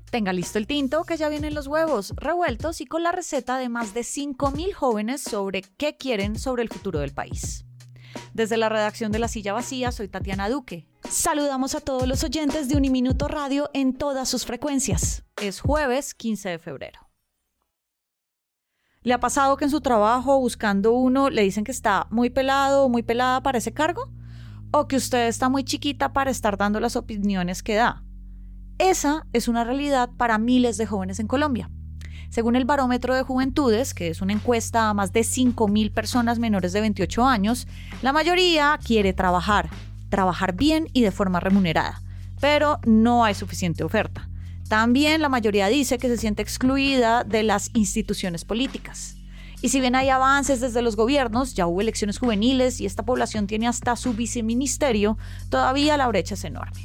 Tenga listo el tinto, que ya vienen los huevos revueltos y con la receta de más de 5.000 jóvenes sobre qué quieren sobre el futuro del país. Desde la redacción de La Silla Vacía, soy Tatiana Duque. Saludamos a todos los oyentes de Uniminuto Radio en todas sus frecuencias. Es jueves 15 de febrero. ¿Le ha pasado que en su trabajo, buscando uno, le dicen que está muy pelado o muy pelada para ese cargo? ¿O que usted está muy chiquita para estar dando las opiniones que da? Esa es una realidad para miles de jóvenes en Colombia. Según el Barómetro de Juventudes, que es una encuesta a más de 5.000 personas menores de 28 años, la mayoría quiere trabajar bien y de forma remunerada, pero no hay suficiente oferta. También la mayoría dice que se siente excluida de las instituciones políticas. Y si bien hay avances desde los gobiernos, ya hubo elecciones juveniles y esta población tiene hasta su viceministerio, todavía la brecha es enorme.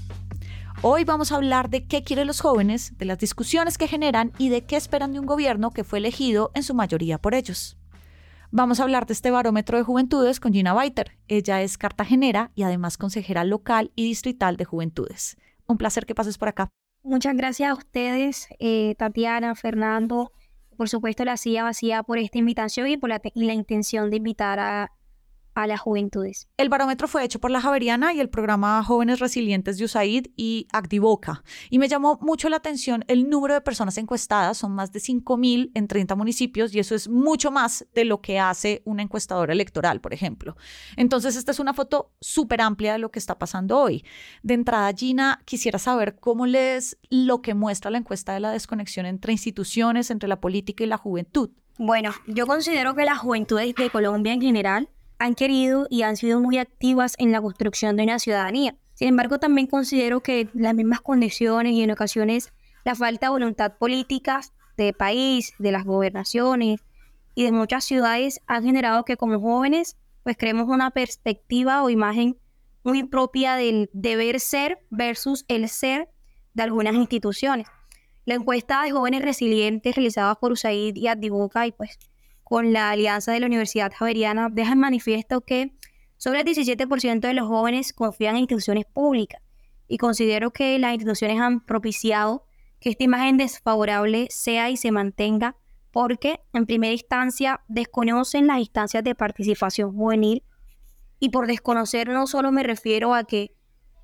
Hoy vamos a hablar de qué quieren los jóvenes, de las discusiones que generan y de qué esperan de un gobierno que fue elegido en su mayoría por ellos. Vamos a hablar de este Barómetro de Juventudes con Gina Baiter. Ella es cartagenera y además consejera local y distrital de Juventudes. Un placer que pases por acá. Muchas gracias a ustedes, Tatiana, Fernando, por supuesto La Silla Vacía por esta invitación y por la intención de invitar a las juventudes. El barómetro fue hecho por la Javeriana y el programa Jóvenes Resilientes de USAID y Activoca. Y me llamó mucho la atención el número de personas encuestadas, son más de 5.000 en 30 municipios y eso es mucho más de lo que hace una encuestadora electoral, por ejemplo. Entonces esta es una foto súper amplia de lo que está pasando hoy. De entrada, Gina, quisiera saber cómo lees lo que muestra la encuesta de la desconexión entre instituciones, entre la política y la juventud. Bueno, yo considero que las juventudes de Colombia en general han querido y han sido muy activas en la construcción de una ciudadanía. Sin embargo, también considero que las mismas condiciones y en ocasiones la falta de voluntad política del país, de las gobernaciones y de muchas ciudades han generado que como jóvenes pues creemos una perspectiva o imagen muy propia del deber ser versus el ser de algunas instituciones. La encuesta de jóvenes resilientes realizada por USAID y Activoca y pues con la alianza de la Universidad Javeriana, deja en manifiesto que sobre el 17% de los jóvenes confían en instituciones públicas y considero que las instituciones han propiciado que esta imagen desfavorable sea y se mantenga porque en primera instancia desconocen las instancias de participación juvenil y por desconocer no solo me refiero a que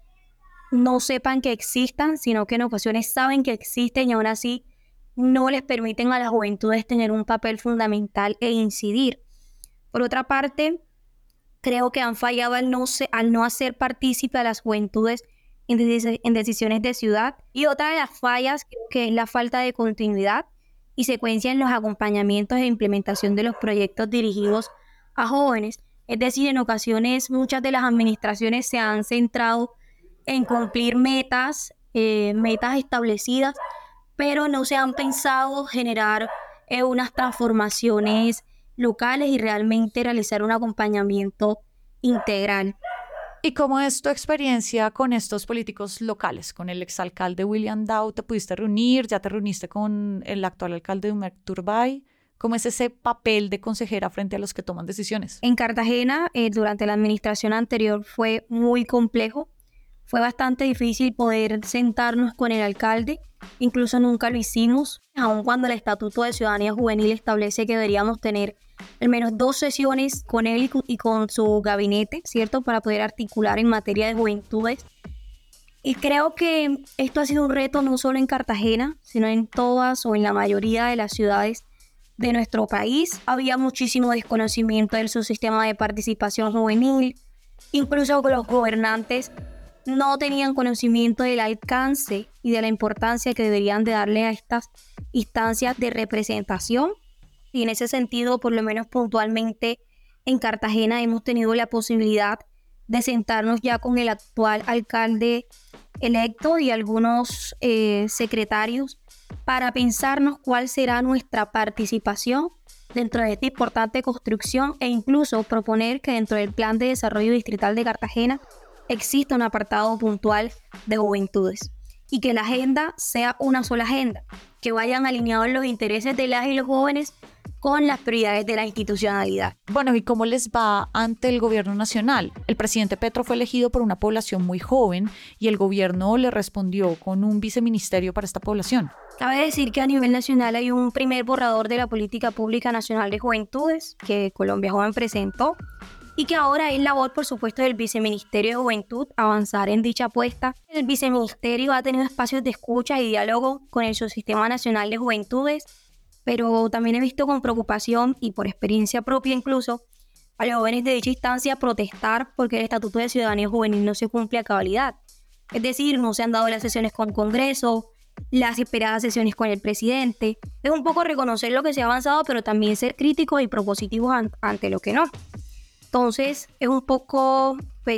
no sepan que existan, sino que en ocasiones saben que existen y aún así no les permiten a las juventudes tener un papel fundamental e incidir. Por otra parte, creo que han fallado al no hacer partícipe a las juventudes en decisiones de ciudad. Y otra de las fallas creo que es la falta de continuidad y secuencia en los acompañamientos e implementación de los proyectos dirigidos a jóvenes. Es decir, en ocasiones muchas de las administraciones se han centrado en cumplir metas establecidas, pero no se han pensado generar unas transformaciones locales y realmente realizar un acompañamiento integral. ¿Y cómo es tu experiencia con estos políticos locales? Con el exalcalde William Dow, ¿te pudiste reunir? ¿Ya te reuniste con el actual alcalde de Humer Turbay? ¿Cómo es ese papel de consejera frente a los que toman decisiones? En Cartagena, durante la administración anterior fue muy complejo. Fue bastante difícil poder sentarnos con el alcalde, incluso nunca lo hicimos, aun cuando el Estatuto de Ciudadanía Juvenil establece que deberíamos tener al menos 2 sesiones con él y con su gabinete, ¿cierto? Para poder articular en materia de juventudes. Y creo que esto ha sido un reto no solo en Cartagena, sino en todas o en la mayoría de las ciudades de nuestro país. Había muchísimo desconocimiento del subsistema de participación juvenil, incluso con los gobernantes no tenían conocimiento del alcance y de la importancia que deberían de darle a estas instancias de representación. Y en ese sentido, por lo menos puntualmente en Cartagena hemos tenido la posibilidad de sentarnos ya con el actual alcalde electo y algunos secretarios para pensarnos cuál será nuestra participación dentro de esta importante construcción e incluso proponer que dentro del Plan de Desarrollo Distrital de Cartagena exista un apartado puntual de juventudes y que la agenda sea una sola agenda, que vayan alineados los intereses de las y los jóvenes con las prioridades de la institucionalidad. Bueno, ¿y cómo les va ante el gobierno nacional? El presidente Petro fue elegido por una población muy joven y el gobierno le respondió con un viceministerio para esta población. Cabe decir que a nivel nacional hay un primer borrador de la Política Pública Nacional de Juventudes que Colombia Joven presentó y que ahora es labor, por supuesto, del Viceministerio de Juventud avanzar en dicha apuesta. El Viceministerio ha tenido espacios de escucha y diálogo con el Subsistema Nacional de Juventudes, pero también he visto con preocupación y por experiencia propia incluso a los jóvenes de dicha instancia protestar porque el Estatuto de Ciudadanía Juvenil no se cumple a cabalidad. Es decir, no se han dado las sesiones con Congreso, las esperadas sesiones con el presidente. Es un poco reconocer lo que se ha avanzado, pero también ser críticos y propositivos ante lo que no. Entonces, es un poco,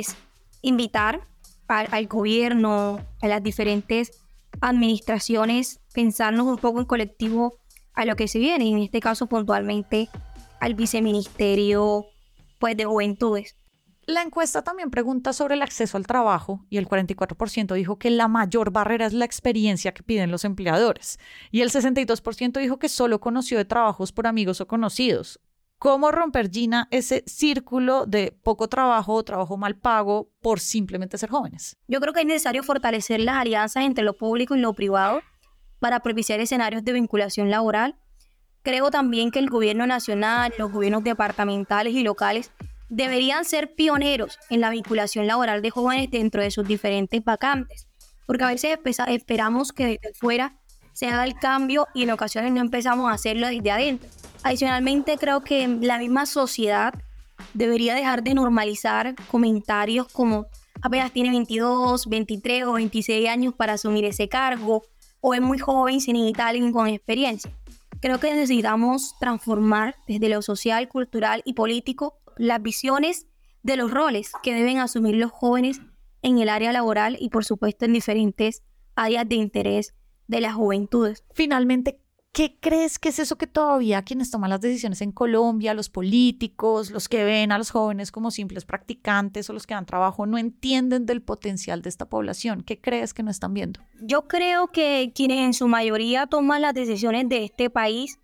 invitar al gobierno, a las diferentes administraciones, pensarnos un poco en colectivo a lo que se viene, y en este caso puntualmente al Viceministerio de Juventudes. La encuesta también pregunta sobre el acceso al trabajo y el 44% dijo que la mayor barrera es la experiencia que piden los empleadores y el 62% dijo que solo conoció de trabajos por amigos o conocidos. ¿Cómo romper, Gina, ese círculo de poco trabajo o trabajo mal pago por simplemente ser jóvenes? Yo creo que es necesario fortalecer las alianzas entre lo público y lo privado para propiciar escenarios de vinculación laboral. Creo también que el gobierno nacional, los gobiernos departamentales y locales deberían ser pioneros en la vinculación laboral de jóvenes dentro de sus diferentes vacantes, porque a veces esperamos que desde fuera se haga el cambio y en ocasiones no empezamos a hacerlo desde adentro. Adicionalmente, creo que la misma sociedad debería dejar de normalizar comentarios como apenas tiene 22, 23 o 26 años para asumir ese cargo, o es muy joven sin necesitar alguien con experiencia. Creo que necesitamos transformar desde lo social, cultural y político las visiones de los roles que deben asumir los jóvenes en el área laboral y, por supuesto, en diferentes áreas de interés de las juventudes. Finalmente, ¿qué crees que es eso que todavía quienes toman las decisiones en Colombia, los políticos, los que ven a los jóvenes como simples practicantes o los que dan trabajo, no entienden del potencial de esta población? ¿Qué crees que no están viendo? Yo creo que quienes en su mayoría toman las decisiones de este país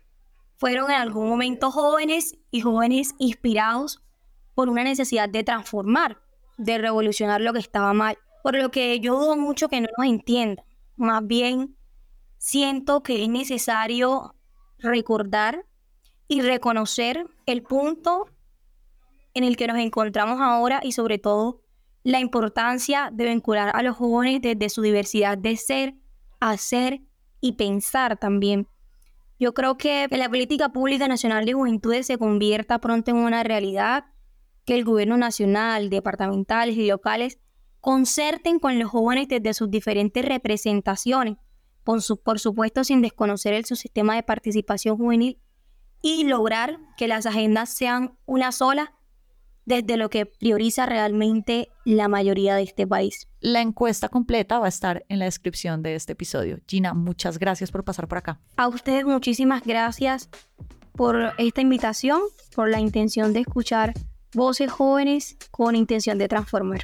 fueron en algún momento jóvenes y jóvenes inspirados por una necesidad de transformar, de revolucionar lo que estaba mal. Por lo que yo dudo mucho que no nos entiendan. Más bien, siento que es necesario recordar y reconocer el punto en el que nos encontramos ahora y sobre todo la importancia de vincular a los jóvenes desde su diversidad de ser, hacer y pensar también. Yo creo que la Política Pública Nacional de Juventudes se convierta pronto en una realidad, que el gobierno nacional, departamentales y locales concerten con los jóvenes desde sus diferentes representaciones, por supuesto sin desconocer el subsistema de participación juvenil, y lograr que las agendas sean una sola desde lo que prioriza realmente la mayoría de este país. La encuesta completa va a estar en la descripción de este episodio. Gina, muchas gracias por pasar por acá. A ustedes muchísimas gracias por esta invitación, por la intención de escuchar voces jóvenes con intención de transformar.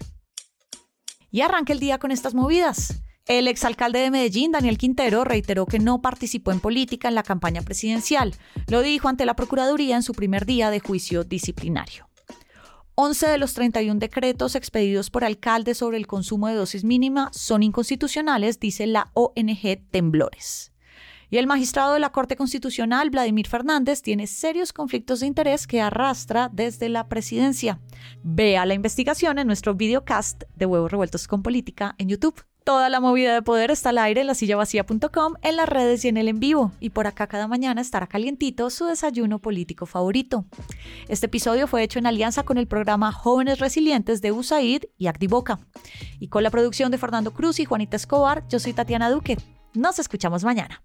Y arranca el día con estas movidas. El exalcalde de Medellín, Daniel Quintero, reiteró que no participó en política en la campaña presidencial. Lo dijo ante la Procuraduría en su primer día de juicio disciplinario. 11 de los 31 decretos expedidos por alcaldes sobre el consumo de dosis mínima son inconstitucionales, dice la ONG Temblores. Y el magistrado de la Corte Constitucional, Vladimir Fernández, tiene serios conflictos de interés que arrastra desde la presidencia. Vea la investigación en nuestro videocast de Huevos Revueltos con Política en YouTube. Toda la movida de poder está al aire en lasillavacía.com, en las redes y en el en vivo. Y por acá cada mañana estará calientito su desayuno político favorito. Este episodio fue hecho en alianza con el programa Jóvenes Resilientes de USAID y Activoca. Y con la producción de Fernando Cruz y Juanita Escobar, yo soy Tatiana Duque. Nos escuchamos mañana.